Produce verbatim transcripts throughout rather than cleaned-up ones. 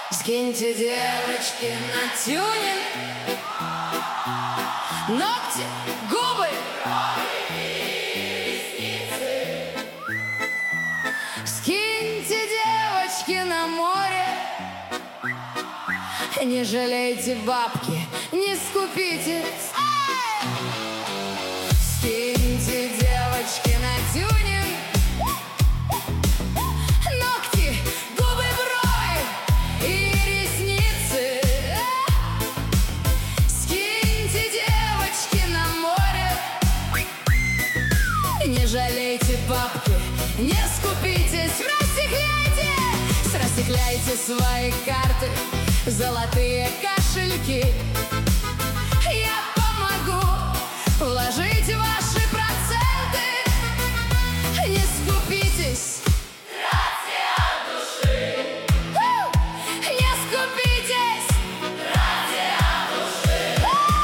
Скиньте, девочки, на тюнинг ногти, губы, ресницы. Скиньте, девочки, на море. Не жалейте бабки, не скупитесь. Скиньте, девочки, на тюнинг ногти, губы, брови и ресницы. Скиньте, девочки, на море. Не жалейте бабки, не скупитесь. Расстекляйте, расстекляйте свои карты, золотые кошельки. Я помогу вложить ваши проценты. Не скупитесь, тратьте от души. Не скупитесь, тратьте от души.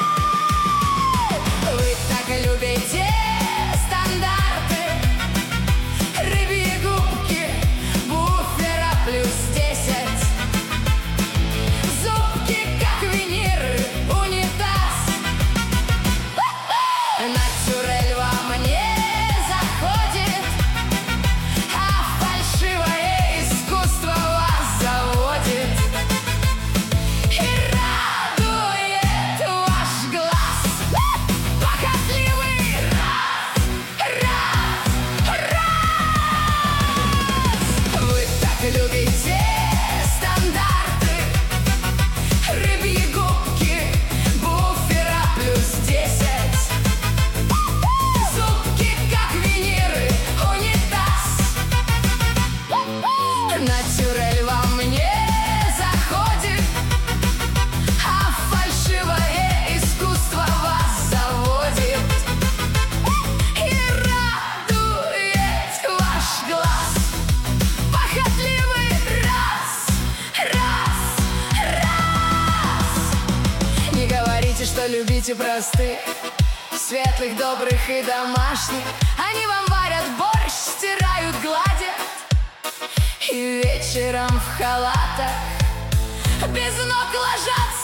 Вы так любите стандарты, рыбьи губки, буфера плюс десять, зубки как виниры, унитаз. Натюрель во мне заходит, а фальшивое искусство вас заводит и радует ваш глаз. Похотливый раз, раз, раз. Вы так любите стандарты, рыбьи губки, буфера плюс десять, зубки как виниры, унитаз. Натюрель во мне заходит, а фальшивое искусство вас заводит и радует ваш глаз. Похотливый раз, раз, раз. Не говорите, что любите простых, светлых, добрых и домашних. Они вам варят борщ, стирают, гладят, и вечером в халатах без ног ложатся